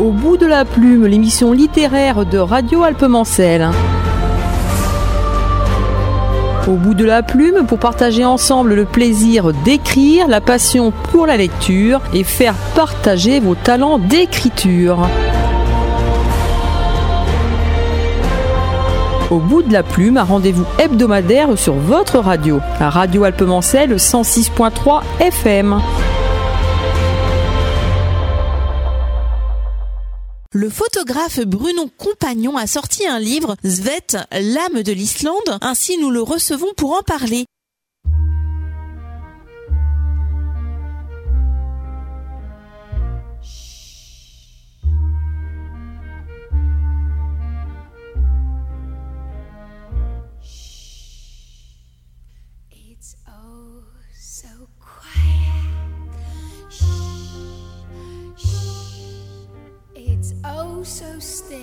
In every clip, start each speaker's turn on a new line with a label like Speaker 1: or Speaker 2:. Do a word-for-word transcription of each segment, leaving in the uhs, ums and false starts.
Speaker 1: Au bout de la plume, l'émission littéraire de Radio Alpemancel. Au bout de la plume, pour partager ensemble le plaisir d'écrire, la passion pour la lecture et faire partager vos talents d'écriture. Au bout de la plume, un rendez-vous hebdomadaire sur votre radio, à Radio Alpemancel cent six point trois F M.
Speaker 2: Le photographe Bruno Compagnon a sorti un livre, Svet, l'âme de l'Islande. Ainsi, nous le recevons pour en parler.
Speaker 3: Oh, so still.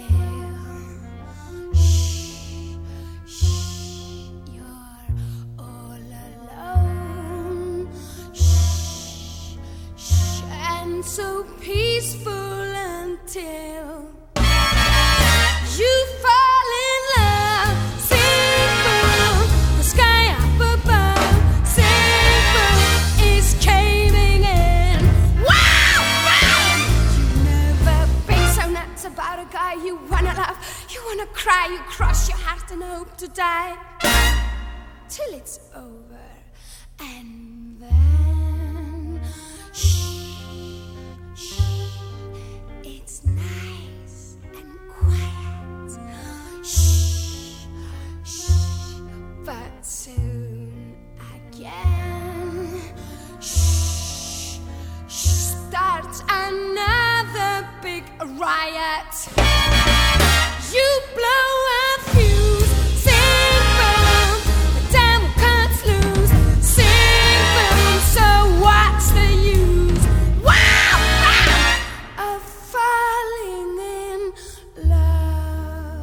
Speaker 3: Shh, shh, you're all alone. Shh, shh, and so peaceful until you fall in love. Simple, the sky up above. Simple is caving in. Wow, wow. You never been so nuts about a guy you wanna love. You wanna cry, you cross your heart and hope to die till it's over. And then shh, shh, it's nice and quiet. Shh, shh, but soon again shh, shh, starts another big riot. You blow a fuse. Sing boom, the devil cuts loose. Sing boom, so what's the use? Wow, wow, of falling in love.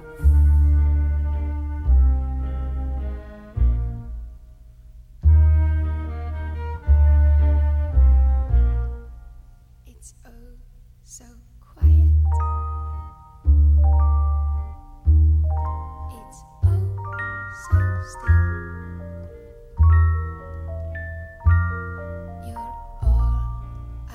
Speaker 3: It's oh so quiet. It's oh so still. You're all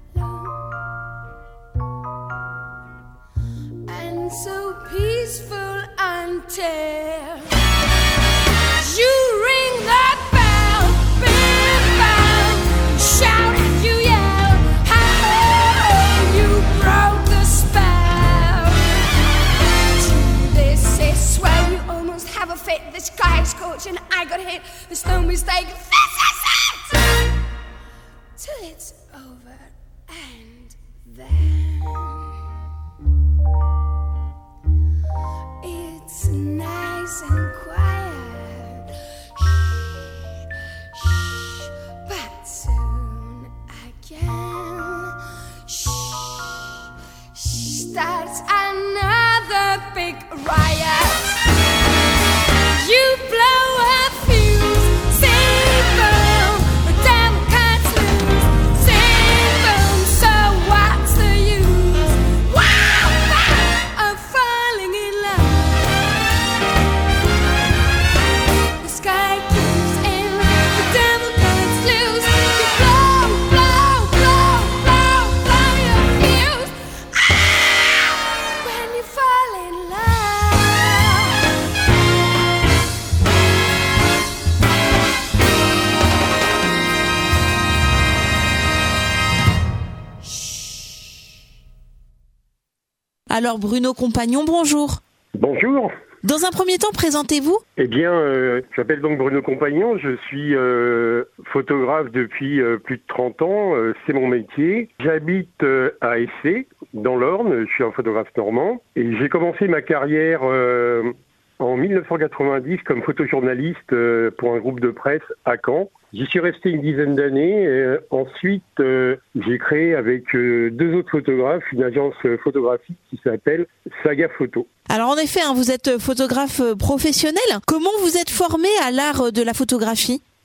Speaker 3: alone and so peaceful until you ring that bell, big bell, shout and you yell, how you broke the spell. This is where you almost have a fit. The sky is scorching, I got hit. There's no mistake. This is it. Till it's over, and then it's nice and quiet. Shh, shh, but soon again shh, shh, starts another big riot. You blow a fuse. Sing boom, the devil cuts loose. Sing boom, so what's the use? Wow, wow, of falling in love. The sky keeps in, the devil cuts loose. You blow, blow, blow, blow, blow your fuse. Ah, when you fall in love.
Speaker 2: Alors Bruno Compagnon, bonjour.
Speaker 4: Bonjour.
Speaker 2: Dans un premier temps, présentez-vous.
Speaker 4: Eh bien, euh, je m'appelle donc Bruno Compagnon, je suis euh, photographe depuis euh, plus de trente ans, euh, c'est mon métier. J'habite euh, à Essé, dans l'Orne, je suis un photographe normand. Et j'ai commencé ma carrière euh, en dix-neuf cent quatre-vingt-dix comme photojournaliste euh, pour un groupe de presse à Caen. J'y suis resté une dizaine d'années. Et, euh, ensuite, euh, j'ai créé avec euh, deux autres photographes une agence photographique qui s'appelle Saga Photo.
Speaker 2: Alors en effet, hein, vous êtes photographe professionnel. Comment vous êtes formé à l'art de la photographie ?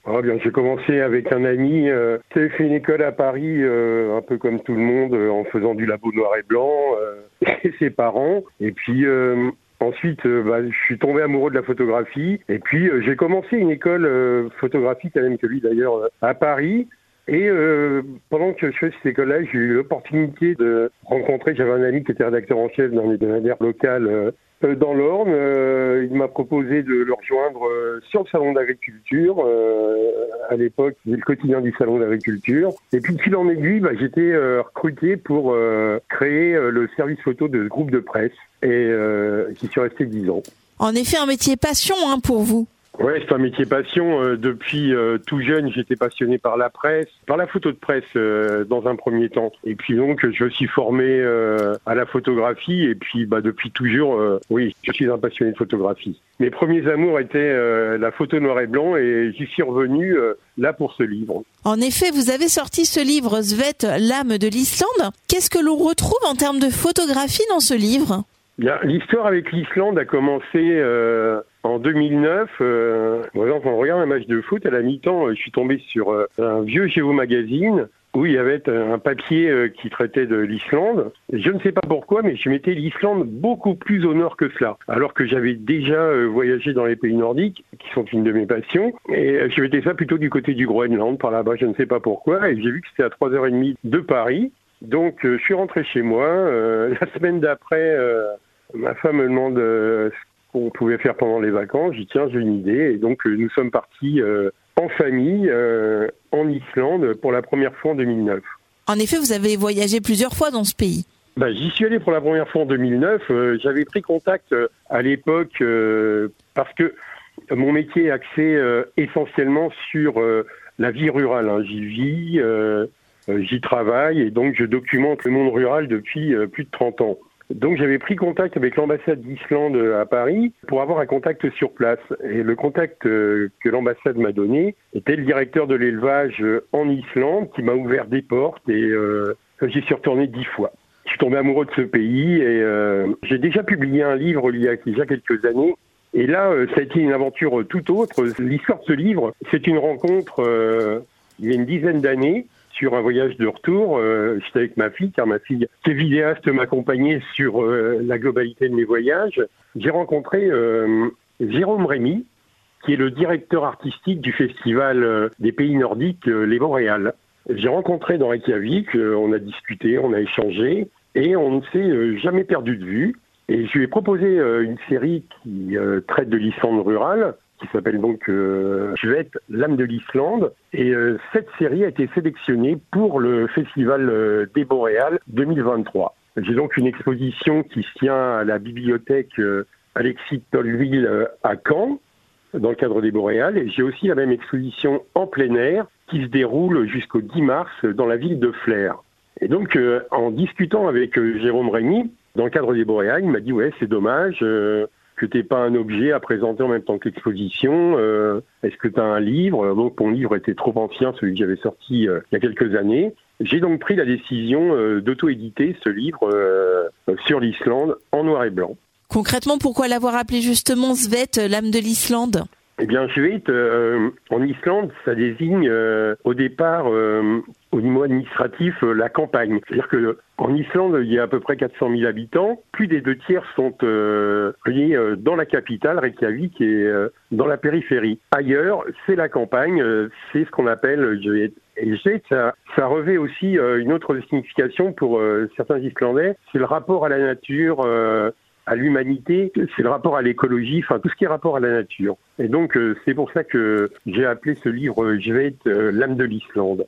Speaker 4: Ah bien, j'ai commencé avec un ami euh, qui avait fait une école à Paris, euh, un peu comme tout le monde, euh, en faisant du labo noir et blanc, euh, et ses parents. Et puis euh, ensuite, euh, bah, je suis tombé amoureux de la photographie. Et puis euh, j'ai commencé une école euh, photographique, la même que lui d'ailleurs, euh, à Paris. Et euh, pendant que je faisais cette école-là, j'ai eu l'opportunité de rencontrer, j'avais un ami qui était rédacteur en chef dans l'hebdomadaire local euh, dans l'Orne. Euh, il m'a proposé de le rejoindre euh, sur le salon d'agriculture. Euh, à l'époque, c'était le quotidien du salon d'agriculture. Et puis, de fil en aiguille, bah, j'étais euh, recruté pour euh, créer euh, le service photo de ce groupe de presse. Et euh, j'y suis resté dix ans.
Speaker 2: En effet, un métier passion hein, pour vous.
Speaker 4: Ouais, c'est un métier passion. Euh, depuis euh, tout jeune, j'étais passionné par la presse, par la photo de presse euh, dans un premier temps. Et puis donc, je me suis formé euh, à la photographie. Et puis, bah, depuis toujours, euh, oui, je suis un passionné de photographie. Mes premiers amours étaient euh, la photo noir et blanc, et j'y suis revenu euh, là pour ce livre.
Speaker 2: En effet, vous avez sorti ce livre Svet, l'âme de l'Islande. Qu'est-ce que l'on retrouve en termes de photographie dans ce livre ?
Speaker 4: Bien, l'histoire avec l'Islande a commencé euh, en deux mille neuf. Euh, par exemple, on regarde un match de foot, à la mi-temps, je suis tombé sur euh, un vieux Géo magazine où il y avait un papier euh, qui traitait de l'Islande. Je ne sais pas pourquoi, mais je mettais l'Islande beaucoup plus au nord que cela, alors que j'avais déjà euh, voyagé dans les pays nordiques, qui sont une de mes passions, et euh, je mettais ça plutôt du côté du Groenland, par là-bas, je ne sais pas pourquoi, et j'ai vu que c'était à trois heures trente de Paris. Donc, euh, je suis rentré chez moi. Euh, la semaine d'après, euh, ma femme me demande euh, ce qu'on pouvait faire pendant les vacances. J'ai dit, tiens, j'ai une idée. Et donc, euh, nous sommes partis euh, en famille euh, en Islande pour la première fois en deux mille neuf.
Speaker 2: En effet, vous avez voyagé plusieurs fois dans ce pays.
Speaker 4: Ben, j'y suis allé pour la première fois en deux mille neuf. Euh, j'avais pris contact euh, à l'époque euh, parce que mon métier est axé euh, essentiellement sur euh, la vie rurale. Hein. J'y vis... Euh, Euh, j'y travaille et donc je documente le monde rural depuis euh, plus de trente ans. Donc j'avais pris contact avec l'ambassade d'Islande à Paris pour avoir un contact sur place. Et le contact euh, que l'ambassade m'a donné était le directeur de l'élevage euh, en Islande qui m'a ouvert des portes et euh, j'y suis retourné dix fois. Je suis tombé amoureux de ce pays et euh, j'ai déjà publié un livre il y a déjà quelques années. Et là, euh, ça a été une aventure tout autre. L'histoire de ce livre, c'est une rencontre euh, il y a une dizaine d'années. Sur un voyage de retour, euh, j'étais avec ma fille, car ma fille, qui est vidéaste, m'accompagnait sur euh, la globalité de mes voyages. J'ai rencontré euh, Jérôme Rémy, qui est le directeur artistique du festival euh, des pays nordiques, euh, les Boréales. J'ai rencontré dans Reykjavik, euh, on a discuté, on a échangé, et on ne s'est euh, jamais perdu de vue. Et je lui ai proposé euh, une série qui euh, traite de l'Islande rurale, qui s'appelle donc euh, Svet, l'âme de l'Islande. Et euh, cette série a été sélectionnée pour le Festival euh, des Boréales deux mille vingt-trois. J'ai donc une exposition qui se tient à la bibliothèque euh, Alexis Tolville euh, à Caen, dans le cadre des Boréales. Et j'ai aussi la même exposition en plein air qui se déroule jusqu'au dix mars dans la ville de Flers. Et donc, euh, en discutant avec euh, Jérôme Rémy, dans le cadre des Boréales, il m'a dit « Ouais, c'est dommage euh, que tu n'aies pas un objet à présenter en même temps que l'exposition. Euh, est-ce que tu as un livre ?» Donc, mon livre était trop ancien, celui que j'avais sorti euh, il y a quelques années. J'ai donc pris la décision euh, d'auto-éditer ce livre euh, sur l'Islande en noir et blanc.
Speaker 2: Concrètement, pourquoi l'avoir appelé justement Svet, l'âme de l'Islande ?
Speaker 4: Eh bien, Svet, euh, en Islande, ça désigne euh, au départ, euh, au niveau administratif, euh, la campagne. C'est-à-dire que en Islande, il y a à peu près quatre cent mille habitants. Plus des deux tiers sont euh, liés euh, dans la capitale, Reykjavik, et euh, dans la périphérie. Ailleurs, c'est la campagne, euh, c'est ce qu'on appelle Svet. Et Svet, ça, ça revêt aussi euh, une autre signification pour euh, certains Islandais. C'est le rapport à la nature, euh, à l'humanité, c'est le rapport à l'écologie, enfin tout ce qui est rapport à la nature. Et donc euh, c'est pour ça que j'ai appelé ce livre Svet, euh, l'âme de l'Islande.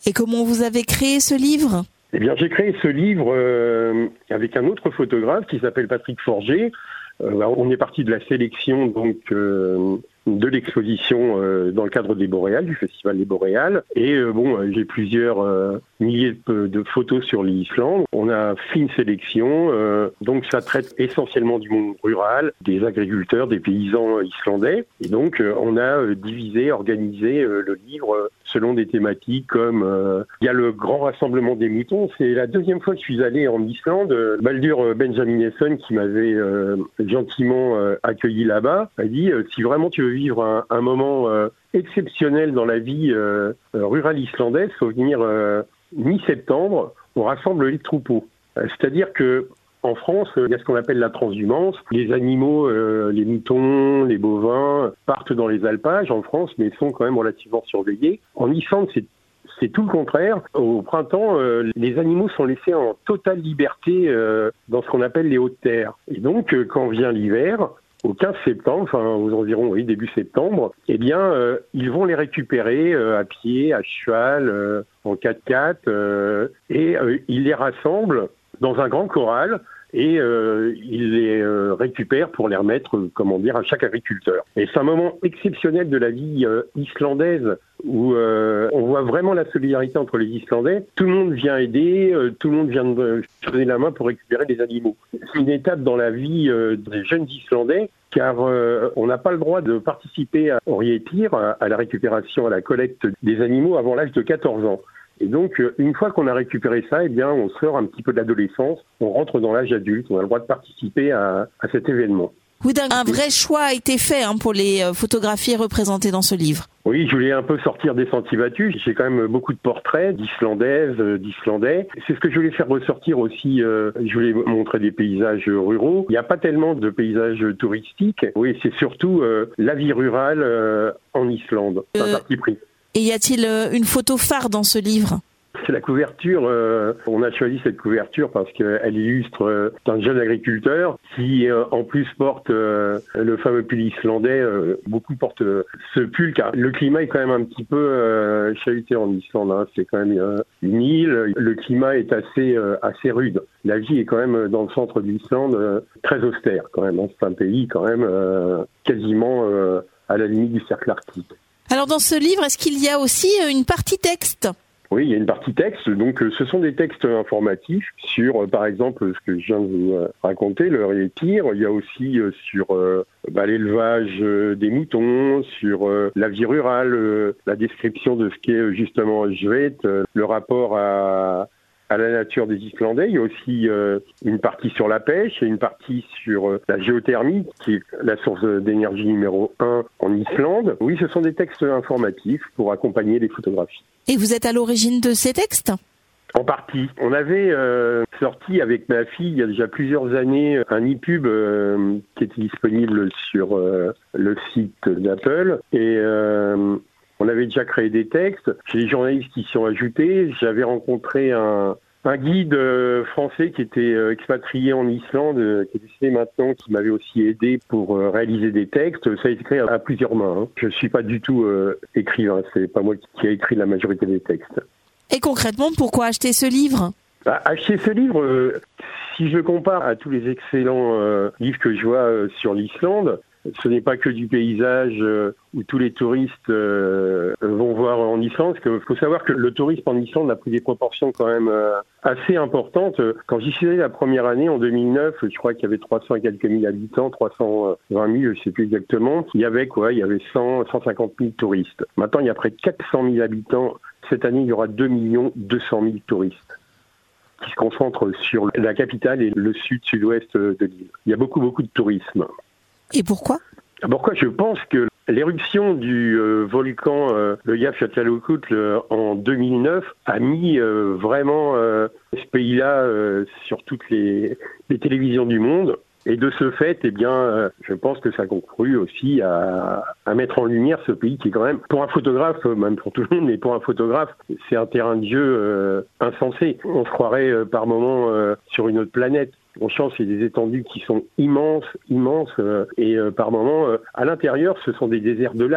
Speaker 2: Et comment vous avez créé ce livre ?
Speaker 4: Eh bien, j'ai créé ce livre euh, avec un autre photographe qui s'appelle Patrick Forger. Euh, on est parti de la sélection donc euh, de l'exposition euh, dans le cadre des Boréales, du Festival des Boréales. Et euh, bon, j'ai plusieurs euh, milliers de, de photos sur l'Islande. On a fait une sélection, euh, donc ça traite essentiellement du monde rural, des agriculteurs, des paysans islandais. Et donc, euh, on a euh, divisé, organisé euh, le livre euh, selon des thématiques comme euh, il y a le grand rassemblement des moutons. C'est la deuxième fois que je suis allé en Islande. Euh, Baldur euh, Benjaminesson, qui m'avait euh, gentiment euh, accueilli là-bas, a dit euh, si vraiment tu veux vivre un, un moment euh, exceptionnel dans la vie euh, euh, rurale islandaise, faut venir euh, mi-septembre, on rassemble les troupeaux. Euh, c'est-à-dire que en France, il y a ce qu'on appelle la transhumance. Les animaux, euh, les moutons, les bovins partent dans les alpages en France, mais sont quand même relativement surveillés. En Islande, c'est C'est tout le contraire. Au printemps, euh, les animaux sont laissés en totale liberté euh, dans ce qu'on appelle les hautes terres. Et donc, euh, quand vient l'hiver, au quinze septembre, enfin aux environs, oui, début septembre, eh bien, euh, ils vont les récupérer euh, à pied, à cheval, euh, en quatre-quatre, euh, et euh, ils les rassemblent dans un grand corral. Et euh, ils les euh, récupèrent pour les remettre, euh, comment dire, à chaque agriculteur. Et c'est un moment exceptionnel de la vie euh, islandaise où euh, on voit vraiment la solidarité entre les Islandais. Tout le monde vient aider, euh, tout le monde vient de se donner la main pour récupérer les animaux. C'est une étape dans la vie euh, des jeunes Islandais, car euh, on n'a pas le droit de participer à, au réétir, à, à la récupération, à la collecte des animaux avant l'âge de quatorze ans. Et donc, une fois qu'on a récupéré ça, eh bien, on sort un petit peu de l'adolescence, on rentre dans l'âge adulte, on a le droit de participer à, à cet événement.
Speaker 2: Oui, un vrai choix a été fait hein, pour les photographies représentées dans ce livre.
Speaker 4: Oui, je voulais un peu sortir des sentiers battus. J'ai quand même beaucoup de portraits d'Islandaises, d'Islandais. C'est ce que je voulais faire ressortir aussi. Euh, je voulais montrer des paysages ruraux. Il n'y a pas tellement de paysages touristiques. Oui, c'est surtout euh, la vie rurale euh, en Islande. C'est un parti pris.
Speaker 2: Et y a-t-il une photo phare dans ce livre ?
Speaker 4: C'est la couverture. Euh, on a choisi cette couverture parce qu'elle illustre euh, un jeune agriculteur qui, euh, en plus, porte euh, le fameux pull islandais. Euh, beaucoup portent euh, ce pull car le climat est quand même un petit peu euh, chahuté en Islande. Hein. C'est quand même euh, une île. Le climat est assez euh, assez rude. La vie est quand même dans le centre de l'Islande euh, très austère quand même. Hein. C'est un pays quand même euh, quasiment euh, à la limite du cercle arctique.
Speaker 2: Alors dans ce livre, est-ce qu'il y a aussi une partie texte ?
Speaker 4: Oui, il y a une partie texte. Donc, ce sont des textes informatifs sur, par exemple, ce que je viens de vous raconter, le réétir. Il y a aussi sur euh, bah, l'élevage des moutons, sur euh, la vie rurale, euh, la description de ce qu'est justement Svet, euh, le rapport à à la nature des Islandais. Il y a aussi euh, une partie sur la pêche et une partie sur euh, la géothermie, qui est la source d'énergie numéro un en Islande. Oui, ce sont des textes informatifs pour accompagner les photographies.
Speaker 2: Et vous êtes à l'origine de ces textes ?
Speaker 4: En partie. On avait euh, sorti avec ma fille, il y a déjà plusieurs années, un e-pub euh, qui était disponible sur euh, le site d'Apple. Et euh, on avait déjà créé des textes. Chez les journalistes qui s'y sont ajoutés, j'avais rencontré un, un guide euh, français qui était euh, expatrié en Islande, euh, qui est décédé maintenant, qui m'avait aussi aidé pour euh, réaliser des textes. Ça a été écrit à, à plusieurs mains. Hein. Je ne suis pas du tout euh, écrivain, c'est pas moi qui, qui a écrit la majorité des textes.
Speaker 2: Et concrètement, pourquoi acheter ce livre ?
Speaker 4: Bah, acheter ce livre, euh, si je compare à tous les excellents euh, livres que je vois euh, sur l'Islande, ce n'est pas que du paysage euh, où tous les touristes euh, vont voir en Islande. Il faut savoir que le tourisme en Islande a pris des proportions quand même euh, assez importantes. Quand j'y suis allé la première année, en deux mille neuf, je crois qu'il y avait trois cents et quelques mille habitants, trois cent vingt mille, je ne sais plus exactement. Il y avait quoi ? Il y avait cent, cent cinquante mille touristes. Maintenant, il y a près de quatre cent mille habitants. Cette année, il y aura deux millions deux cent mille touristes qui se concentrent sur la capitale et le sud-sud-ouest de l'île. Il y a beaucoup, beaucoup de tourisme.
Speaker 2: Et pourquoi ?
Speaker 4: Pourquoi ? Je pense que l'éruption du euh, volcan, euh, le Eyjafjallajökull, en deux mille neuf, a mis euh, vraiment euh, ce pays-là euh, sur toutes les, les télévisions du monde. Et de ce fait, eh bien, euh, je pense que ça a concouru aussi à, à mettre en lumière ce pays qui est quand même, pour un photographe, même pour tout le monde, mais pour un photographe, c'est un terrain de jeu euh, insensé. On se croirait euh, par moments euh, sur une autre planète. On sent c'est des étendues qui sont immenses, immenses, euh, et euh, par moments, euh, à l'intérieur, ce sont des déserts de lave.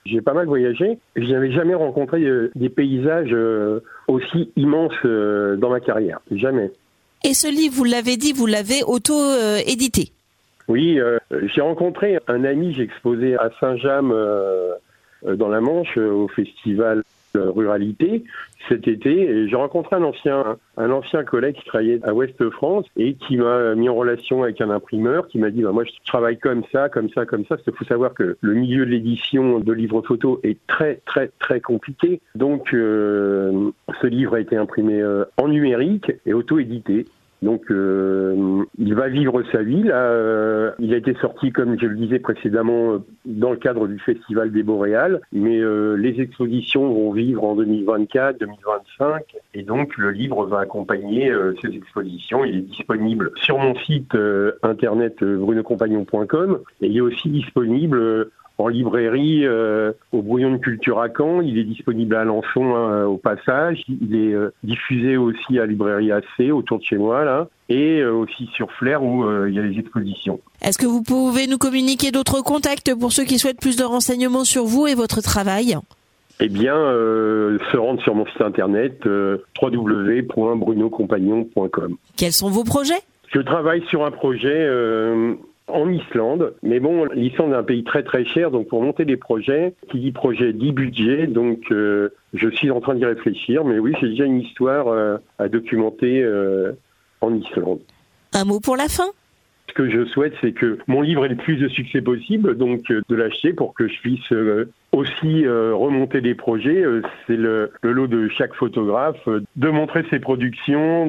Speaker 4: J'ai pas mal voyagé. Je n'avais jamais rencontré euh, des paysages euh, aussi immenses euh, dans ma carrière. Jamais.
Speaker 2: Et ce livre, vous l'avez dit, vous l'avez auto-édité.
Speaker 4: Oui, euh, j'ai rencontré un ami, j'ai exposé à Saint-James euh, dans la Manche euh, au festival euh, Ruralité cet été. Et j'ai rencontré un ancien, un ancien collègue qui travaillait à Ouest France et qui m'a mis en relation avec un imprimeur qui m'a dit bah, « moi je travaille comme ça, comme ça, comme ça ». Parce qu'il faut savoir que le milieu de l'édition de livres photos est très, très, très compliqué. Donc euh, ce livre a été imprimé euh, en numérique et auto-édité. Donc, euh, il va vivre sa vie. Là, euh, il a été sorti, comme je le disais précédemment, dans le cadre du Festival des Boréales. Mais euh, les expositions vont vivre en deux mille vingt-quatre, deux mille vingt-cinq. Et donc, le livre va accompagner euh, ces expositions. Il est disponible sur mon site euh, internet euh, bruno compagnon point com. Et il est aussi disponible euh, en librairie euh, au Brouillon de Culture à Caen. Il est disponible à Alençon hein, au passage. Il est euh, diffusé aussi à Librairie A C autour de chez moi là, et euh, aussi sur Flair où euh, il y a les expositions.
Speaker 2: Est-ce que vous pouvez nous communiquer d'autres contacts pour ceux qui souhaitent plus de renseignements sur vous et votre travail ?
Speaker 4: Eh bien, euh, se rendre sur mon site internet euh, w w w point bruno compagnon point com.
Speaker 2: Quels sont vos projets ?
Speaker 4: Je travaille sur un projet euh, en Islande, mais bon, l'Islande est un pays très très cher, donc pour monter des projets, qui dit projet dit budget, donc euh, je suis en train d'y réfléchir, mais oui, j'ai déjà une histoire euh, à documenter euh, en Islande.
Speaker 2: Un mot pour la fin ?
Speaker 4: Ce que je souhaite, c'est que mon livre ait le plus de succès possible, donc euh, de l'acheter pour que je puisse euh, aussi euh, remonter des projets. Euh, c'est le, le lot de chaque photographe, euh, de montrer ses productions,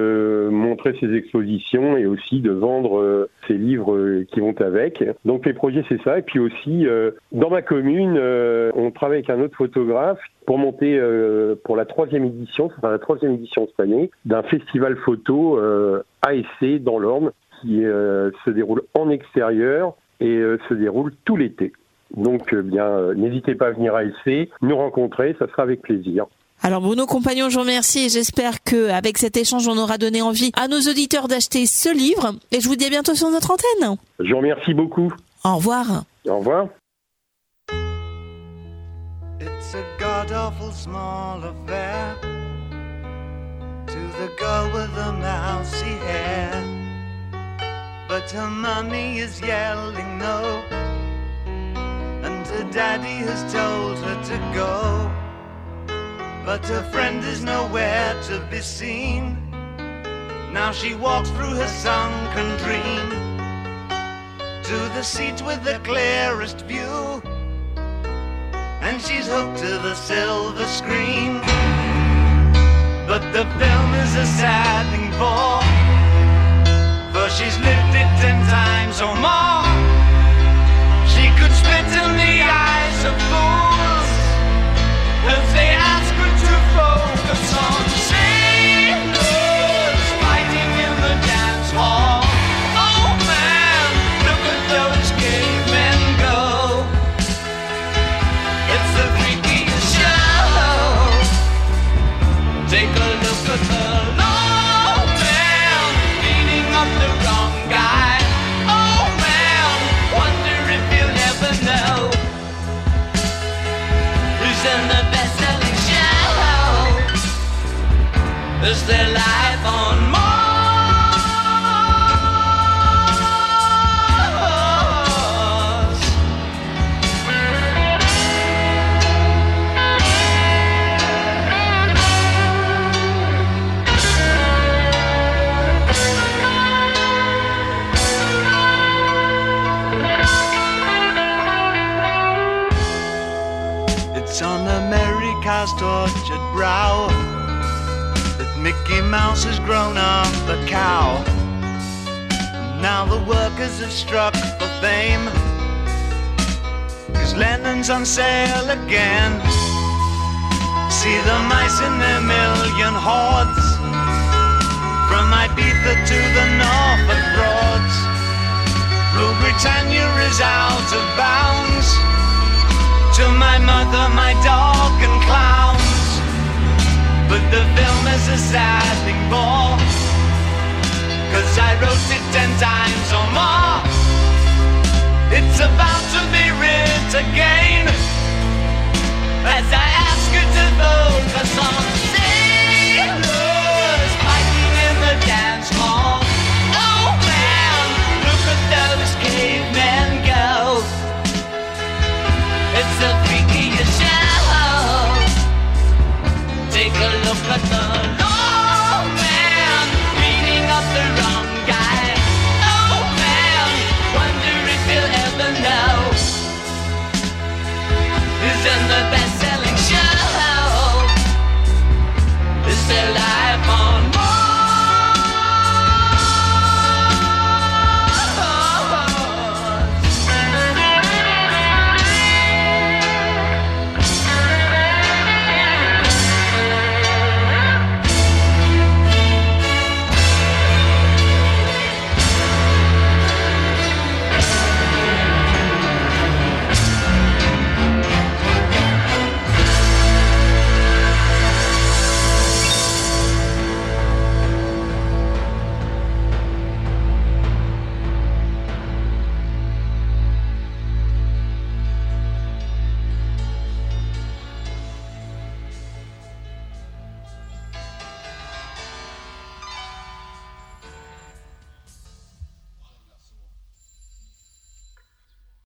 Speaker 4: de montrer ses expositions et aussi de vendre euh, ses livres euh, qui vont avec. Donc les projets, c'est ça. Et puis aussi, euh, dans ma commune, euh, on travaille avec un autre photographe pour monter euh, pour la troisième édition, ça sera la troisième édition cette année, d'un festival photo euh, A S C dans l'Orne, qui euh, se déroule en extérieur et euh, se déroule tout l'été. Donc, euh, bien, euh, n'hésitez pas à venir à S C, nous rencontrer, ça sera avec plaisir.
Speaker 2: Alors Bruno Compagnon, je vous remercie et j'espère qu'avec cet échange, on aura donné envie à nos auditeurs d'acheter ce livre. Et je vous dis à bientôt sur notre antenne.
Speaker 4: Je vous remercie beaucoup.
Speaker 2: Au revoir.
Speaker 4: Au revoir.
Speaker 5: It's a god-awful small affair to the girl with the mousy hair. But her mommy is yelling no, and her daddy has told her to go. But her friend is nowhere to be seen. Now she walks through her sunken dream to the seat with the clearest view, and she's hooked to the silver screen. But the film is a sad thing for, for she's lived it ten times or more. She could spit in the eyes of fools if they ask her to focus on sailors fighting in the dance hall. Oh man, look at those cavemen go. It's the freakiest show. Take a look at the long man beating up the wrong guy. Oh man, wonder if you'll ever know who's in the best-selling show. Is there life on Mars? It's on America's tortured brow that Mickey Mouse has grown up a cow. Now the workers have struck for fame, 'cause Lennon's on sale again. See the mice in their million hordes, from Ibiza to the Norfolk Broads. Rule Britannia is out of bounds, to my mother, my dog and clowns. But the film is a sad thing for, 'cause I wrote it ten times or more. It's about to be writ again,
Speaker 6: as I ask you to vote for some